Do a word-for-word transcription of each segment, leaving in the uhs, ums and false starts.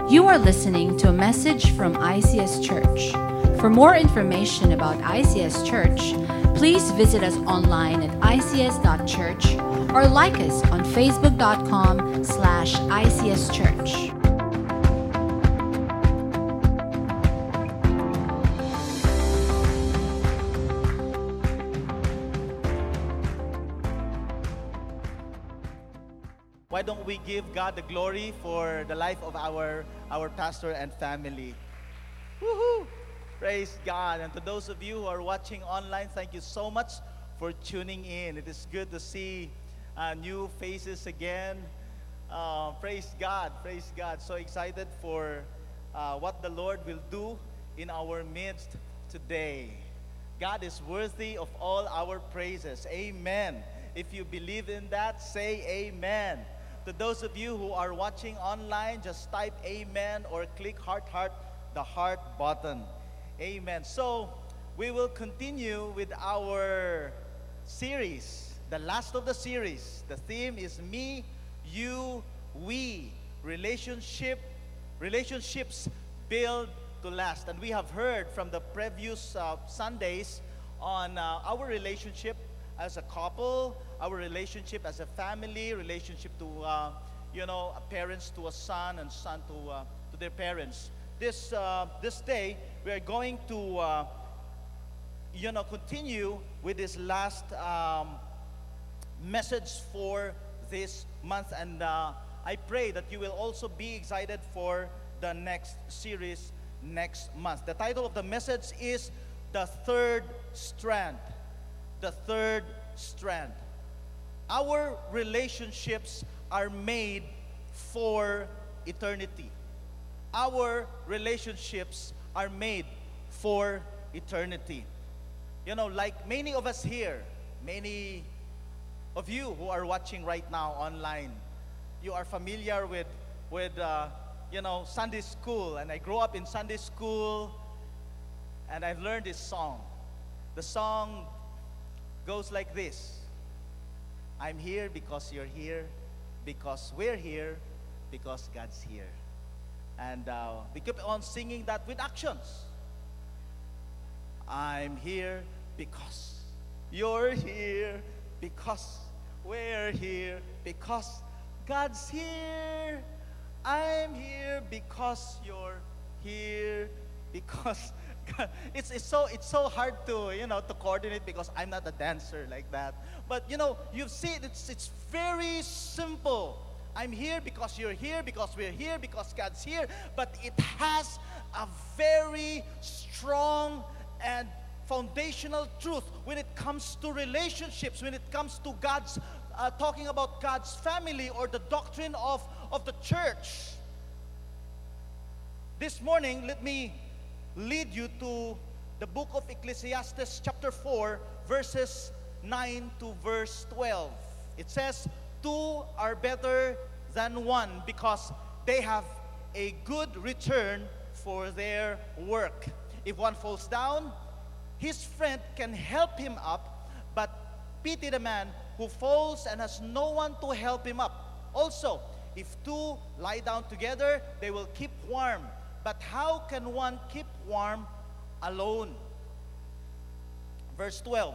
You are listening to a message from I C S Church. For more information about I C S Church, please visit us online at I C S dot church or like us on facebook dot com slash I C S Church. Why don't we give God the glory for the life of our, our pastor and family? Woohoo! Praise God. And to those of you who are watching online, thank you so much for tuning in. It is good to see uh, new faces again. Uh, praise God. Praise God. So excited for uh, what the Lord will do in our midst today. God is worthy of all our praises. Amen. If you believe in that, say amen. To those of you who are watching online, just type amen or click heart, heart, the heart button. Amen. So, we will continue with our series, the last of the series. The theme is me, you, we. Relationship, relationships build to last. And we have heard from the previous uh, Sundays on uh, our relationship as a couple, our relationship as a family, relationship to, uh, you know, parents to a son and son to, uh, to their parents. This, uh, this day, we are going to, uh, you know, continue with this last um, message for this month. And uh, I pray that you will also be excited for the next series next month. The title of the message is The Third Strand. The third strand. Our relationships are made for eternity. Our relationships are made for eternity. You know, like many of us here, many of you who are watching right now online, you are familiar with, with uh, you know, Sunday school. And I grew up in Sunday school, and I've learned this song. The song goes like this. I'm here because you're here, because we're here, because God's here. And uh, we keep on singing that with actions. I'm here because you're here, because we're here, because God's here. I'm here because you're here, because It's, it's so it's so hard to you know to coordinate because I'm not a dancer like that. But you know you see it's it's very simple. I'm here because you're here, because we're here, because God's here. But it has a very strong and foundational truth when it comes to relationships, when it comes to God's uh, talking about God's family or the doctrine of of the church. This morning, let me lead you to the book of Ecclesiastes chapter four, verses nine to verse twelve. It says, two are better than one because they have a good return for their work. If one falls down, his friend can help him up, but pity the man who falls and has no one to help him up. Also, if two lie down together, they will keep warm. But how can one keep warm alone? Verse twelve.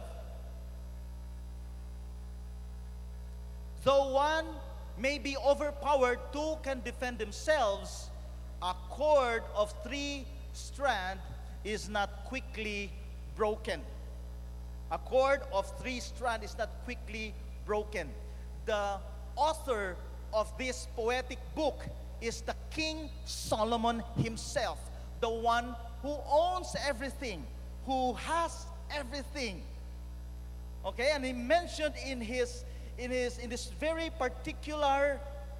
Though one may be overpowered, two can defend themselves. A cord of three strands is not quickly broken. A cord of three strands is not quickly broken. The author of this poetic book is the King Solomon himself, the one who owns everything, who has everything. Okay, and he mentioned in his in his in this very particular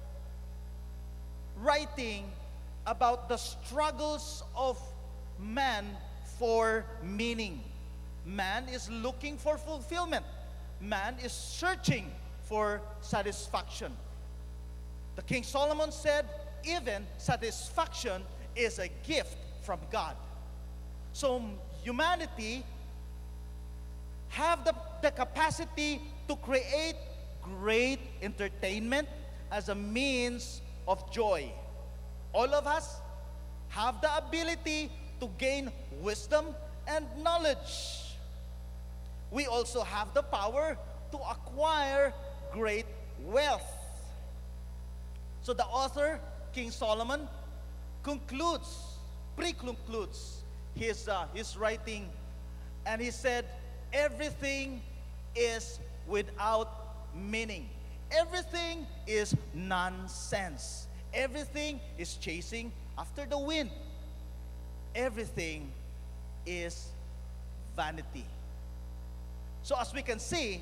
writing about the struggles of man for meaning. Man is looking for fulfillment. Man is searching for satisfaction. The King Solomon said, even satisfaction is a gift from God. So humanity have the, the capacity to create great entertainment as a means of joy. All of us have the ability to gain wisdom and knowledge. We also have the power to acquire great wealth. So the author, King Solomon, concludes, pre-concludes his, uh, his writing, and he said, everything is without meaning. Everything is nonsense. Everything is chasing after the wind. Everything is vanity. So as we can see,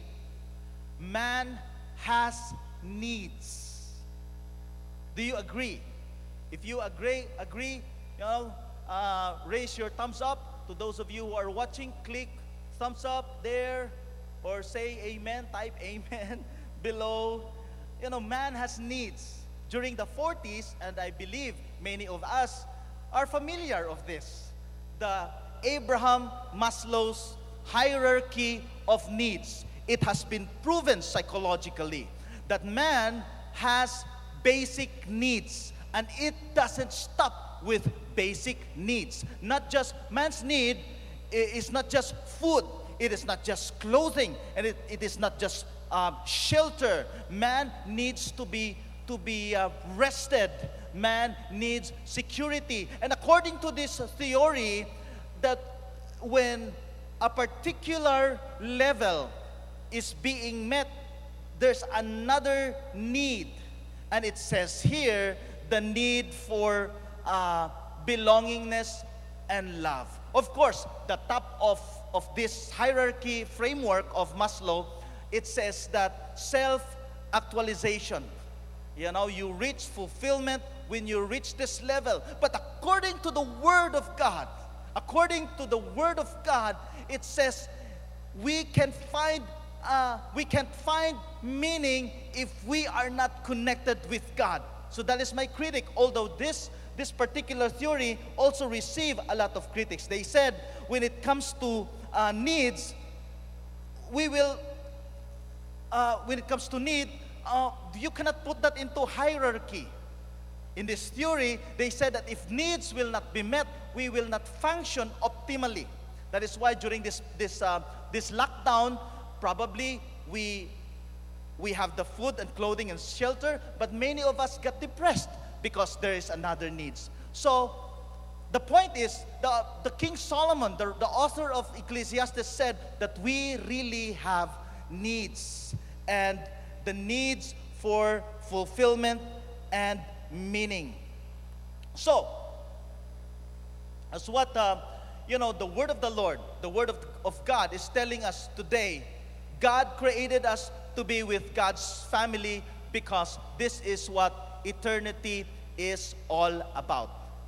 man has needs. Do you agree? If you agree, agree, you know, uh, raise your thumbs up. To those of you who are watching, click thumbs up there, or say amen, type amen below. You know, man has needs. During the forties, and I believe many of us are familiar of this, the Abraham Maslow's hierarchy of needs. It has been proven psychologically that man has basic needs, and it doesn't stop with basic needs. Not just, man's need is not just food, it is not just clothing, and it, it is not just uh, shelter. Man needs to be to be uh, rested. Man needs security. And according to this theory, that when a particular level is being met, there's another need. And it says here, the need for uh, belongingness and love. Of course, the top of, of this hierarchy framework of Maslow, it says that self-actualization. You know, you reach fulfillment when you reach this level. But according to the Word of God, according to the Word of God, it says we can find uh, we can find meaning if we are not connected with God. So that is my critic. Although this this particular theory also received a lot of critics. They said when it comes to uh, needs, we will uh, when it comes to need. Uh, you cannot put that into hierarchy. In this theory, they said that if needs will not be met, we will not function optimally. That is why during this this uh, this lockdown, probably we we have the food and clothing and shelter, but many of us got depressed because there is another needs. So the point is, the the King Solomon, the, the author of Ecclesiastes, said that we really have needs, and the needs for fulfillment and meaning. So, as what, uh, you know, the word of the Lord, the word of, of God is telling us today, God created us to be with God's family because this is what eternity is all about.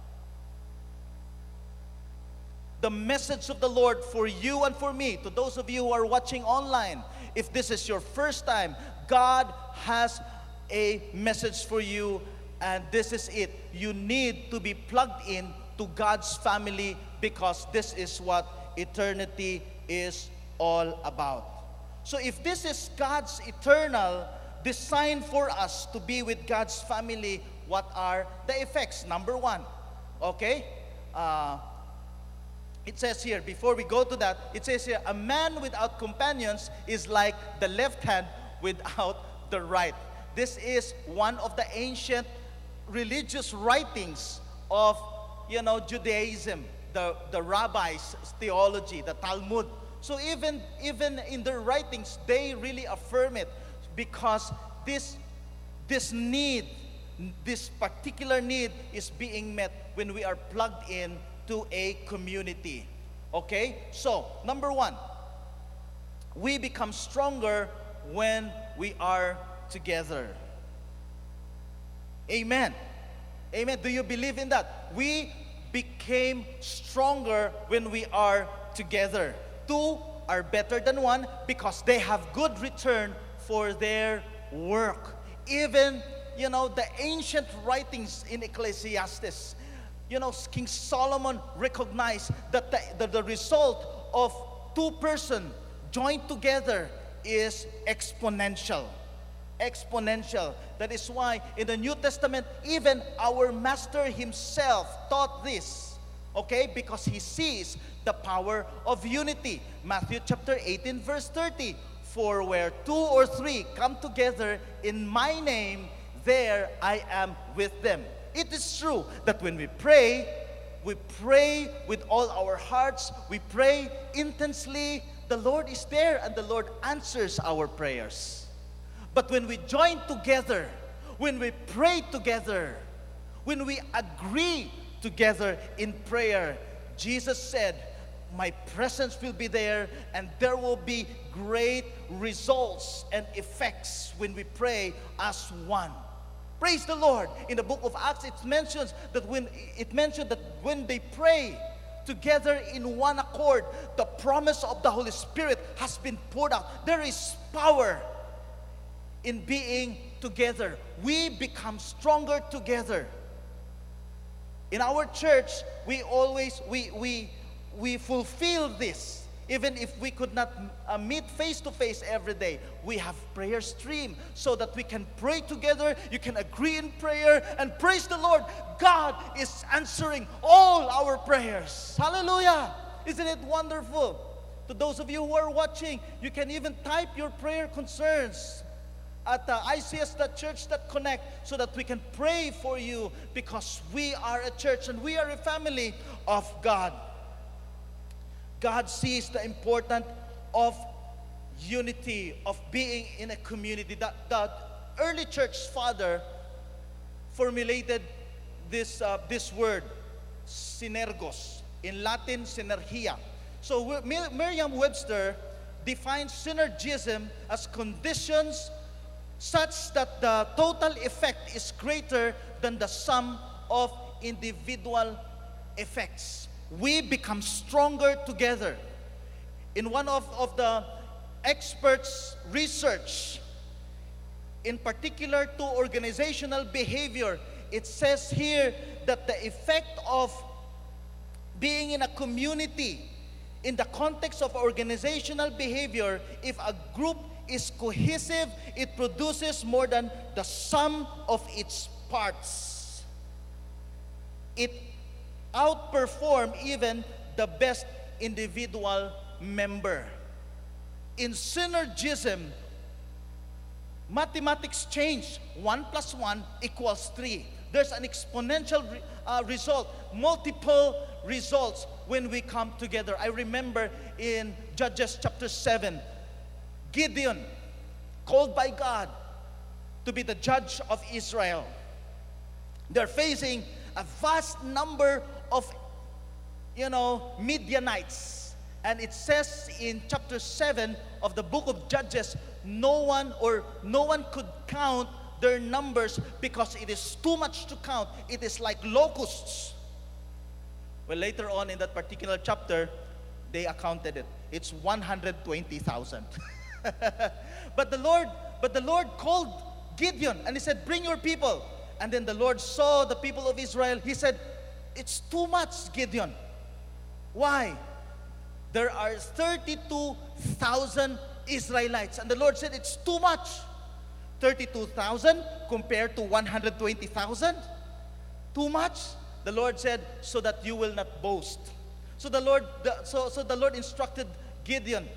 The message of the Lord for you and for me, to those of you who are watching online, if this is your first time, God has a message for you, and this is it. You need to be plugged in to God's family because this is what eternity is all about. So if this is God's eternal design for us to be with God's family, what are the effects? Number one, okay? Uh, it says here, before we go to that, it says here, a man without companions is like the left hand without the right. This is one of the ancient religious writings of, you know, Judaism, the, the rabbis' theology, the Talmud. So even, even in their writings, they really affirm it because this, this need, this particular need is being met when we are plugged in to a community. Okay? So, number one, we become stronger when we are together. Amen. Amen. Do you believe in that? We became stronger when we are together. Two are better than one because they have good return for their work. Even, you know, the ancient writings in Ecclesiastes, you know, King Solomon recognized that the, the, the result of two persons joined together is exponential. exponential. That is why in the New Testament, even our Master himself taught this, okay? Because he sees the power of unity. Matthew chapter eighteen, verse thirty. For where two or three come together in my name, there I am with them. It is true that when we pray, we pray with all our hearts, we pray intensely, the Lord is there and the Lord answers our prayers. But when we join together, when we pray together, when we agree together in prayer, Jesus said, my presence will be there and there will be great results and effects when we pray as one. Praise the Lord. In the book of Acts, it mentions that when it mentioned that when they pray together in one accord, the promise of the Holy Spirit has been poured out. There is power in being together. We become stronger together. In our church, we always we we we fulfill this. Even if we could not uh, meet face to face every day, we have prayer stream so that we can pray together. You can agree in prayer and praise the Lord. God is answering all our prayers. Hallelujah! Isn't it wonderful? To those of you who are watching, you can even type your prayer concerns at uh, I C S dot church dot connect so that we can pray for you, because we are a church and we are a family of God. God sees the importance of unity, of being in a community. That the early church father formulated this uh, this word, synergos, in Latin, synergia. So Merriam-Webster defines synergism as conditions such that the total effect is greater than the sum of individual effects. We become stronger together. In one of, of the experts' research, in particular to organizational behavior, it says here that the effect of being in a community in the context of organizational behavior, if a group is cohesive, it produces more than the sum of its parts. It outperform even the best individual member. In synergism, mathematics change. One plus one equals three. There's an exponential re uh, result, multiple results when we come together. I remember in Judges chapter seven, Gideon, called by God to be the judge of Israel. They're facing a vast number of, you know, Midianites. And it says in chapter seven of the book of Judges, no one or no one could count their numbers because it is too much to count. It is like locusts. Well, later on in that particular chapter, they accounted it. It's one hundred twenty thousand. But the Lord, but the Lord called Gideon and he said, bring your people. And then the Lord saw the people of Israel. He said, it's too much, Gideon. Why? There are thirty-two thousand Israelites. And the Lord said, it's too much. thirty-two thousand compared to one hundred twenty thousand? Too much? The Lord said, so that you will not boast. So the Lord, the, so, so the Lord instructed Gideon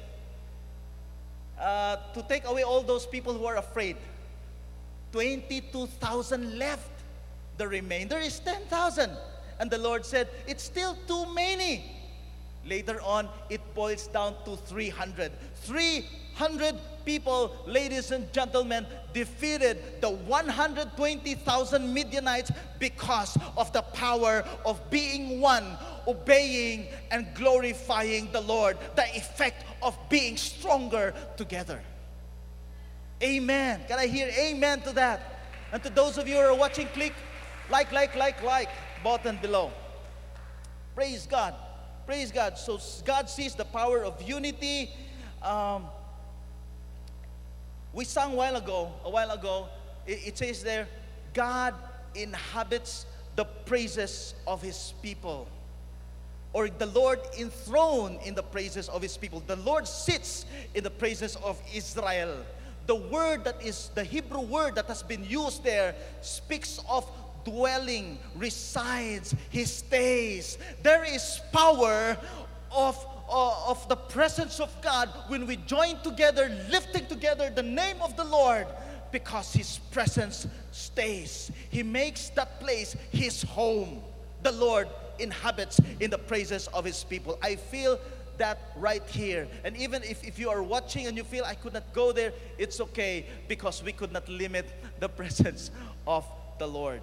uh, to take away all those people who are afraid. twenty-two thousand left. The remainder is ten thousand. And the Lord said, it's still too many. Later on, it boils down to three hundred. three hundred people, ladies and gentlemen, defeated the one hundred twenty thousand Midianites because of the power of being one, obeying and glorifying the Lord. The effect of being stronger together. Amen. Can I hear amen to that? And to those of you who are watching, click like, like, like, like button below. Praise God. Praise God. So God sees the power of unity. Um, we sang a while ago, a while ago, it, it says there, God inhabits the praises of His people. Or the Lord enthroned in the praises of His people. The Lord sits in the praises of Israel. the word that is, the Hebrew word that has been used there speaks of dwelling, resides, He stays. There is power of, uh, of the presence of God when we join together, lifting together the name of the Lord, because His presence stays. He makes that place His home. The Lord inhabits in the praises of His people. I feel that right here. And even if, if you are watching and you feel I could not go there, it's okay, because we could not limit the presence of the Lord.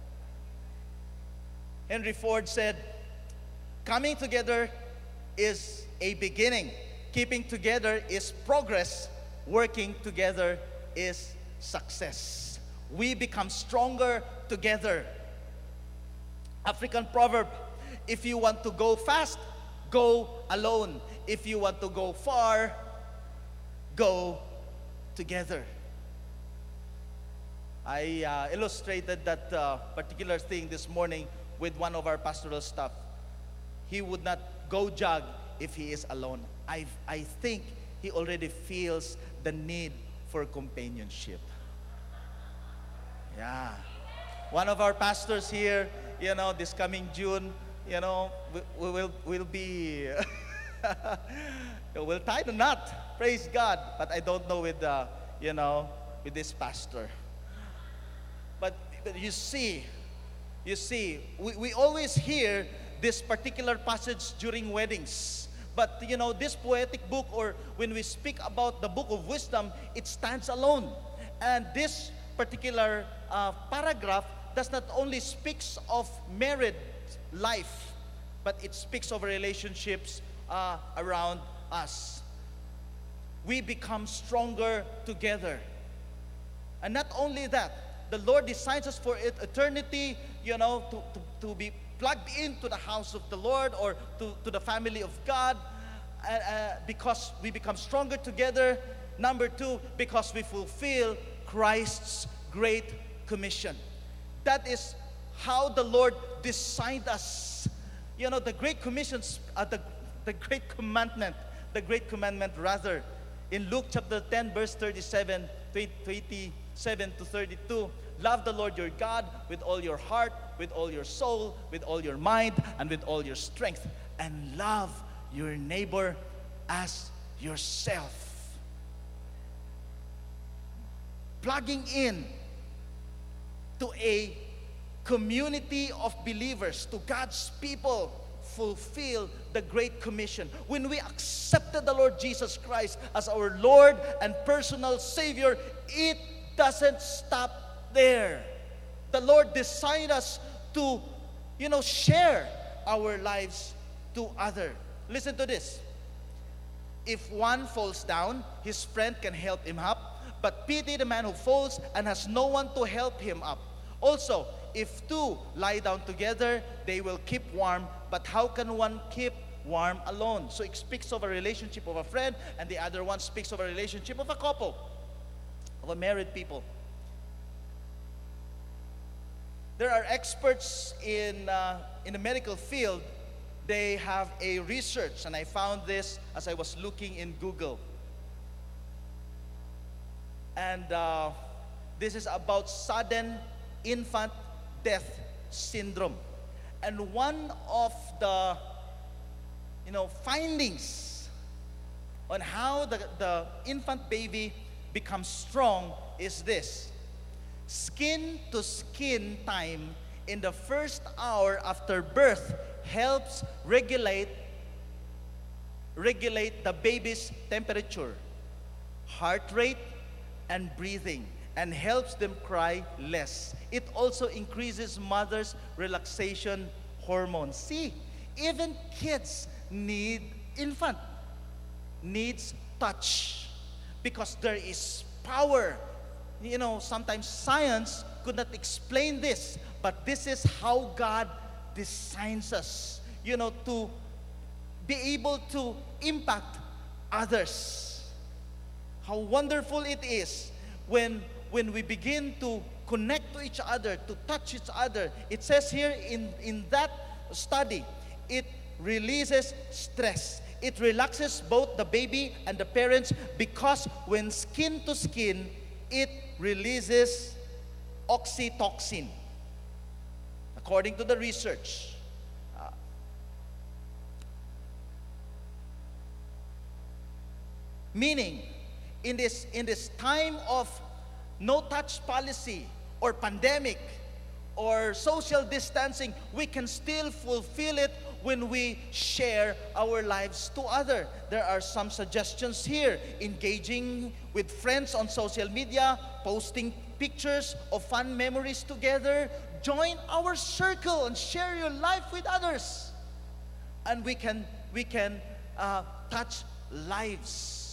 Henry Ford said, coming together is a beginning. Keeping together is progress. Working together is success. We become stronger together. African proverb, if you want to go fast, go alone. If you want to go far, go together. I uh, illustrated that uh, particular thing this morning with one of our pastoral staff. He would not go jog if he is alone. I, I think he already feels the need for companionship. Yeah. One of our pastors here, you know, this coming June, you know, we, we will will be, we'll tie the knot. Praise God. But I don't know with, uh, you know, with this pastor. But, but you see, you see, we, we always hear this particular passage during weddings. But, you know, this poetic book, or when we speak about the book of wisdom, it stands alone. And this particular uh, paragraph does not only speaks of married life, but it speaks of relationships uh, around us. We become stronger together. And not only that, the Lord designs us for it, eternity, you know, to, to, to be plugged into the house of the Lord, or to, to the family of God, uh, uh, because we become stronger together. Number two, because we fulfill Christ's Great Commission. That is how the Lord designed us. You know, the Great Commission, uh, the, the Great Commandment, the Great Commandment rather, in Luke chapter ten, verse thirty-seven, twenty-seven to thirty-two, love the Lord your God with all your heart, with all your soul, with all your mind, and with all your strength, and love your neighbor as yourself. Plugging in to a community of believers, to God's people, fulfill the Great Commission. When we accepted the Lord Jesus Christ as our Lord and personal Savior, it doesn't stop there. The Lord designed us to, you know, share our lives to others. Listen to this. If one falls down, his friend can help him up, but pity the man who falls and has no one to help him up. Also, if two lie down together, they will keep warm, but how can one keep warm alone? So it speaks of a relationship of a friend, and the other one speaks of a relationship of a couple, of a married people. There are experts in, uh, in the medical field. They have a research, and I found this as I was looking in Google. And uh, this is about sudden infant death syndrome. And one of the, you know, findings on how the, the infant baby becomes strong is this. Skin to skin time in the first hour after birth helps regulate regulate the baby's temperature, heart rate, and breathing, and helps them cry less. It also increases mother's relaxation hormones. See, even kids need, infant needs touch, because there is power. You know, sometimes science could not explain this, but this is how God designs us, you know, to be able to impact others. How wonderful it is when, when we begin to connect to each other, to touch each other. It says here in, in that study, it releases stress. it relaxes both the baby and the parents because when skin to skin, it releases oxytocin, according to the research. Uh, meaning, in this, in this time of no-touch policy or pandemic or social distancing, we can still fulfill it when we share our lives to others. There are some suggestions here: engaging with friends on social media, posting pictures of fun memories together. Join our circle and share your life with others, and we can we can uh, touch lives.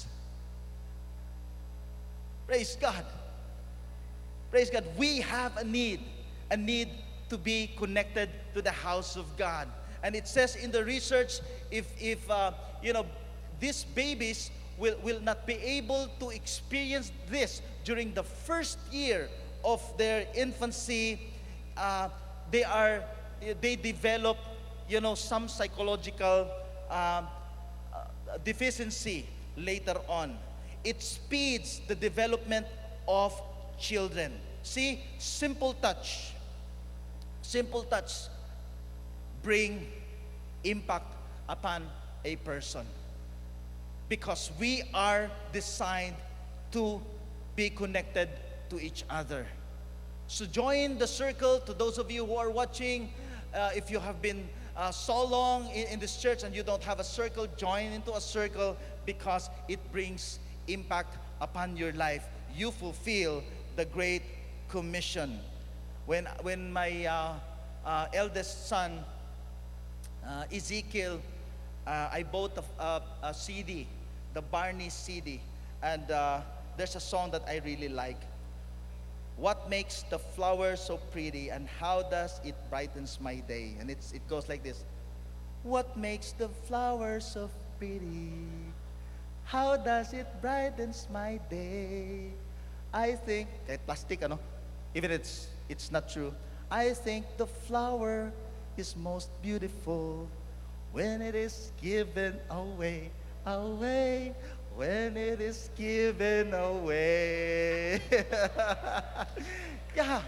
Praise God. Praise God. We have a need, a need to be connected to the house of God. And it says in the research, if, if uh, you know, these babies will, will not be able to experience this during the first year of their infancy, uh, they are, they develop, you know, some psychological uh, uh, deficiency later on. It speeds the development of children. See, simple touch, simple touch bring impact upon a person, because we are designed to be connected to each other. So join the circle. To those of you who are watching, uh, if you have been uh, so long in, in this church and you don't have a circle, join into a circle, because it brings impact upon your life. You fulfill the Great Commission. When, when my uh, uh, eldest son, uh, Ezekiel, uh, I bought a, a, a C D, the Barney C D, and uh, there's a song that I really like. What makes the flower so pretty, and how does it brightens my day? And it's, it goes like this. What makes the flower so pretty? How does it brightens my day? I think, eh, plastic, ano? Even it's, it's not true. I think the flower is most beautiful when it is given away, away, when it is given away. Yeah.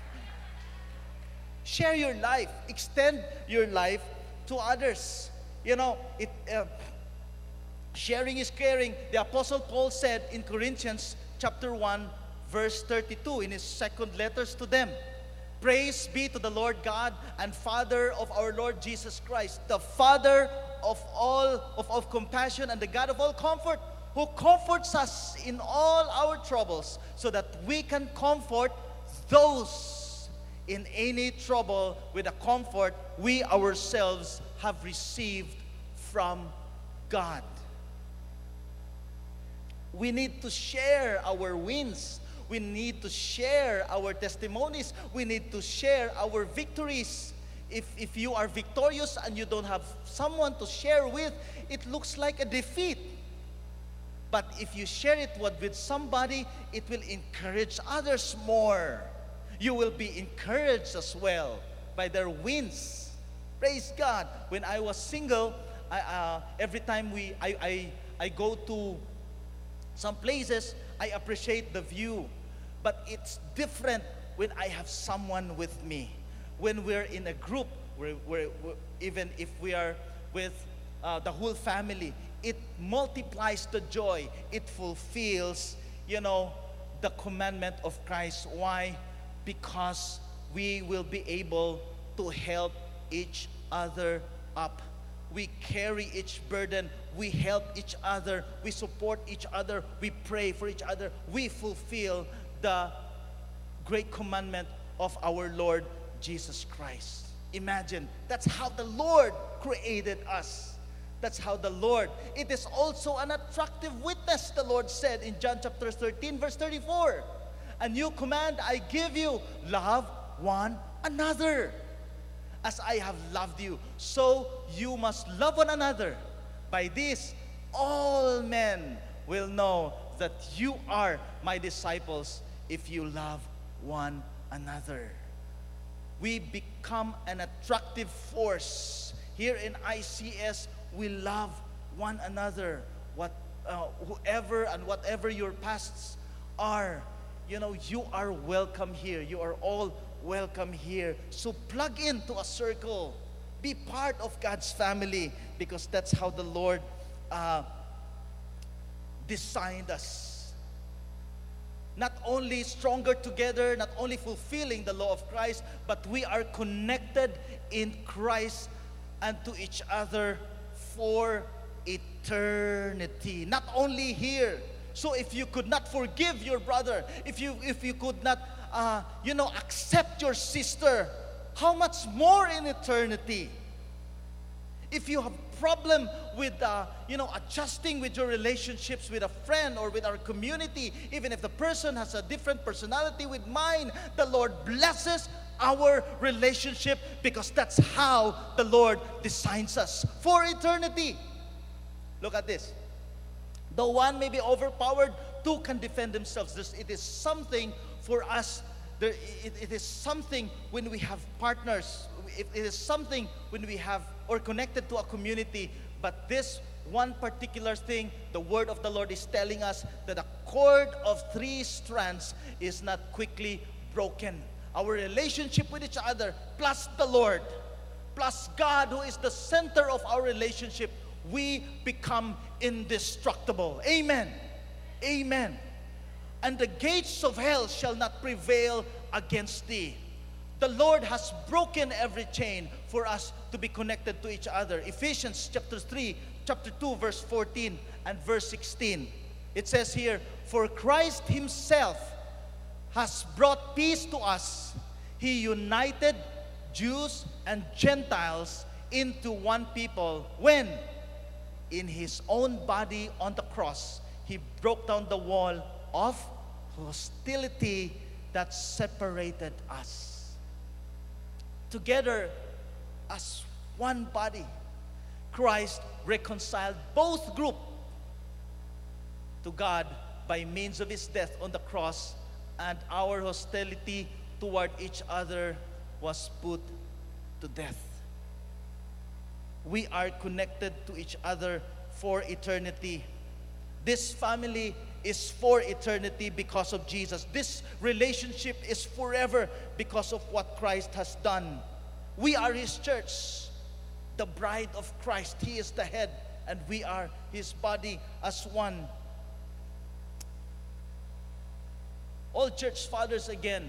Share your life. Extend your life to others. You know, it. Uh, sharing is caring. The Apostle Paul said in Corinthians chapter one, verse thirty-two, in his second letters to them, praise be to the Lord God and Father of our Lord Jesus Christ, the Father of all of, of compassion and the God of all comfort, who comforts us in all our troubles, so that we can comfort those in any trouble with the comfort we ourselves have received from God. We need to share our wins. We need to share our testimonies. We need to share our victories. If, if you are victorious and you don't have someone to share with, it looks like a defeat. But if you share it with somebody, it will encourage others more. You will be encouraged as well by their wins. Praise God. When I was single, I, uh, every time we, I, I, I go to some places, I appreciate the view. But it's different when I have someone with me. When we're in a group, we're, we're, we're, even if we are with uh, the whole family, it multiplies the joy. It fulfills, you know, the commandment of Christ. Why? Because we will be able to help each other up. We carry each burden. We help each other. We support each other. We pray for each other. We fulfill the great commandment of our Lord Jesus Christ. Imagine, that's how the Lord created us. That's how the Lord. It is also an attractive witness, the Lord said in John chapter thirteen, verse thirty-four. A new command I give you, love one another. As I have loved you, so you must love one another. By this, all men will know that you are my disciples if you love one another. We become an attractive force. Here in I C S, we love one another. What, uh, whoever and whatever your pasts are, you know, you are welcome here. You are all welcome here. So plug into a circle. Be part of God's family, because that's how the Lord uh, designed us. Not only stronger together, not only fulfilling the law of Christ, but we are connected in Christ and to each other for eternity. Not only here. So if you could not forgive your brother, if you if you could not uh, you know accept your sister, how much more in eternity? If you have problem with uh, you know adjusting with your relationships with a friend or with our community, even if the person has a different personality with mine, the Lord blesses our relationship, because that's how the Lord designs us for eternity. Look at this. Though one may be overpowered, two can defend themselves. This, it is something for us. There, it, it is something when we have partners. It, it is something when we have or connected to a community. But this one particular thing, the word of the Lord is telling us that a cord of three strands is not quickly broken. Our relationship with each other, plus the Lord, plus God, who is the center of our relationship, we become indestructible. Amen. Amen. And the gates of hell shall not prevail against thee. The Lord has broken every chain for us to be connected to each other. Ephesians chapter three, chapter two, verse fourteen and verse sixteen. It says here, for Christ himself has brought peace to us. He united Jews and Gentiles into one people when, in his own body on the cross, he broke down the wall of hostility that separated us. Together as one body, Christ reconciled both groups to God by means of his death on the cross, and our hostility toward each other was put to death. We are connected to each other for eternity. This family is for eternity because of Jesus. This relationship is forever because of what Christ has done. We are his church, the bride of Christ. He is the head, and we are his body as one. All church fathers again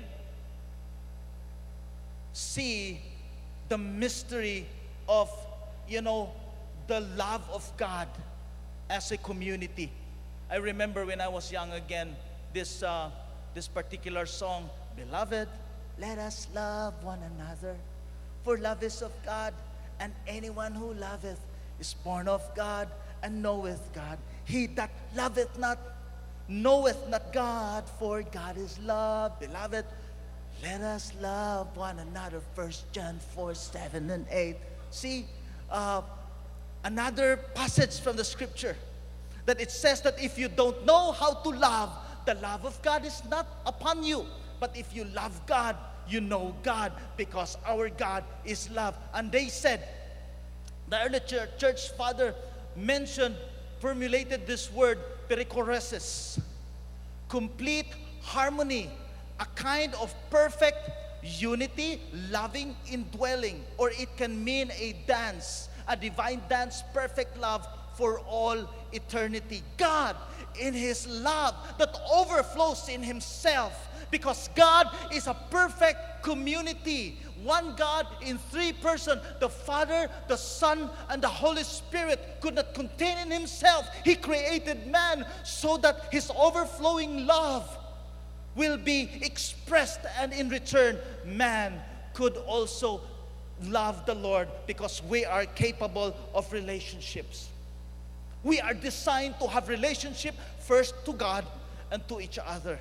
see the mystery of, you know, the love of God as a community. I remember when I was young again, this uh, this particular song, Beloved, let us love one another, for love is of God, and anyone who loveth is born of God and knoweth God. He that loveth not knoweth not God, for God is love. Beloved, let us love one another. First John four, seven and eight. See, uh, another passage from the scripture that it says that if you don't know how to love, the love of God is not upon you. But if you love God, you know God, because our God is love. And they said, the early church, church father mentioned, formulated this word, perichoresis, complete harmony, a kind of perfect unity, loving indwelling, or it can mean a dance, a divine dance, perfect love for all eternity. God, in his love that overflows in himself, because God is a perfect community. One God in three persons, the Father, the Son, and the Holy Spirit, could not contain in himself. He created man so that his overflowing love will be expressed, and in return, man could also love the Lord, because we are capable of relationships. We are designed to have relationship first to God and to each other.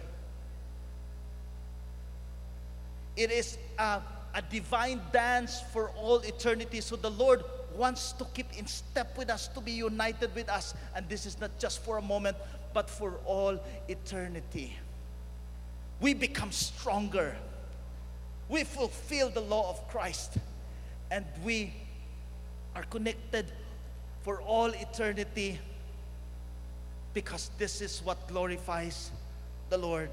It is a, a divine dance for all eternity. So the Lord wants to keep in step with us, to be united with us. And this is not just for a moment, but for all eternity. We become stronger. We fulfill the law of Christ. And we are connected for all eternity, because this is what glorifies the Lord.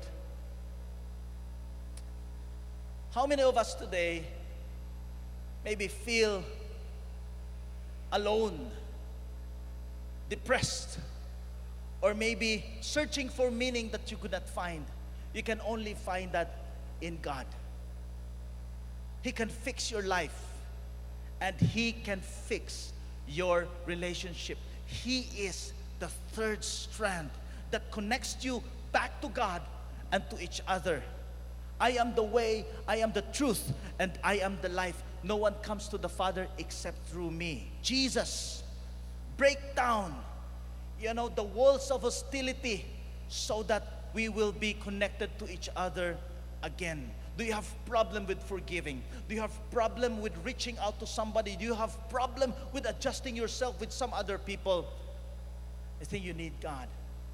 How many of us today maybe feel alone, depressed, or maybe searching for meaning that you could not find? You can only find that in God. He can fix your life, and He can fix your relationship. He is the third strand that connects you back to God and to each other. I am the way, I am the truth, and I am the life. No one comes to the Father except through me. Jesus, break down, you know, the walls of hostility so that we will be connected to each other again. Do you have problem with forgiving? Do you have problem with reaching out to somebody? Do you have problem with adjusting yourself with some other people? I think you need God.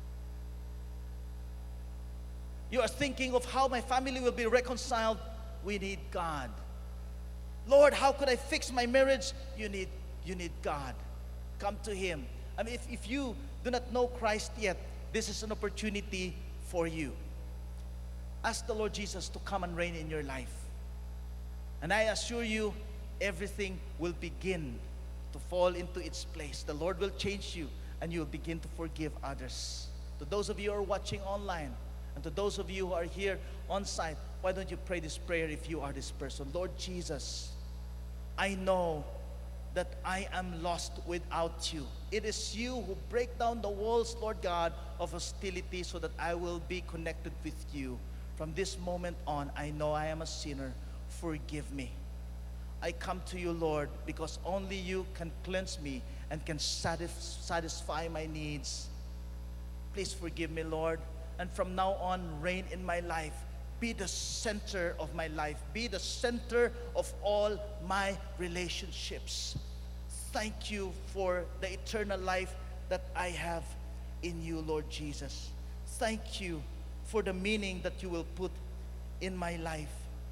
You are thinking of how my family will be reconciled. We need God. Lord, how could I fix my marriage? You need, you need God. Come to Him. I mean, if, if you do not know Christ yet, this is an opportunity for you. Ask the Lord Jesus to come and reign in your life. And I assure you, everything will begin to fall into its place. The Lord will change you, and you will begin to forgive others. To those of you who are watching online, and to those of you who are here on site, why don't you pray this prayer if you are this person? Lord Jesus, I know that I am lost without you. It is you who break down the walls, Lord God, of hostility so that I will be connected with you. From this moment on, I know I am a sinner. Forgive me. I come to you, Lord, because only you can cleanse me and can satisf- satisfy my needs. Please forgive me, Lord. And from now on, reign in my life. Be the center of my life. Be the center of all my relationships. Thank you for the eternal life that I have in you, Lord Jesus. Thank you for the meaning that you will put in my life.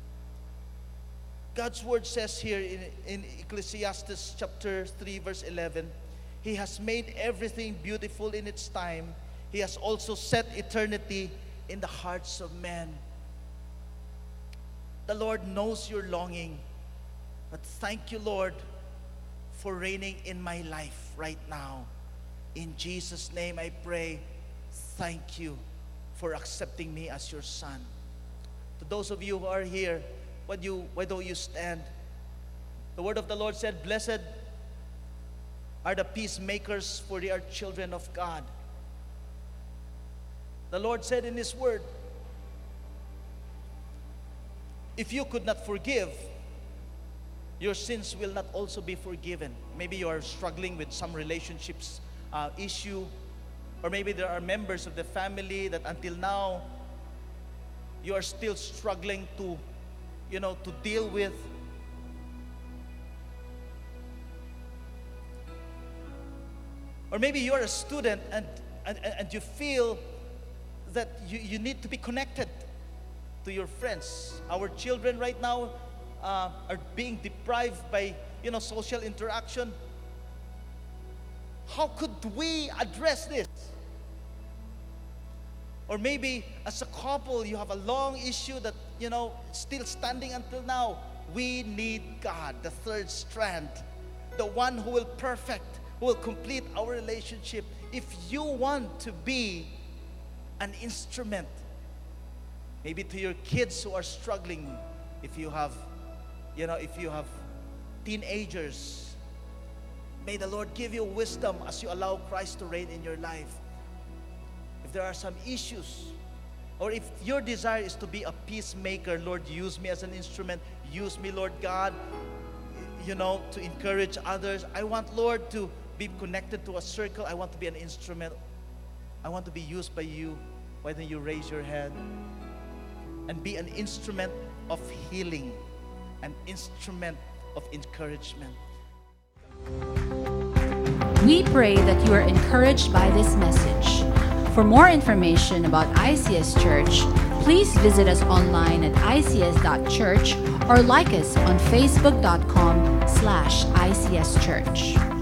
God's word says here in, in Ecclesiastes chapter three, verse eleven, He has made everything beautiful in its time. He has also set eternity in the hearts of men. The Lord knows your longing, but thank you, Lord, for reigning in my life right now. In Jesus' name I pray, thank you for accepting me as your son. To those of you who are here, why, do you, why don't you stand? The word of the Lord said, blessed are the peacemakers, for they are children of God. The Lord said in His word, if you could not forgive, your sins will not also be forgiven. Maybe you are struggling with some relationships uh, issue, or maybe there are members of the family that until now you are still struggling to, you know, to deal with. Or maybe you are a student and, and, and you feel that you, you need to be connected to your friends. Our children right now uh, are being deprived by, you know, social interaction. How could we address this? Or maybe as a couple, you have a long issue that, you know, still standing until now. We need God, the third strand, the one who will perfect, who will complete our relationship. If you want to be an instrument, maybe to your kids who are struggling, if you have, you know, if you have teenagers, may the Lord give you wisdom as you allow Christ to reign in your life. If there are some issues, or if your desire is to be a peacemaker, Lord, use me as an instrument. Use me, Lord God, you know, to encourage others. I want, Lord, to be connected to a circle. I want to be an instrument. I want to be used by you. Why don't you raise your hand and be an instrument of healing, an instrument of encouragement. We pray that you are encouraged by this message. For more information about I C S Church, please visit us online at I C S dot church or like us on facebook dot com slash I C S Church.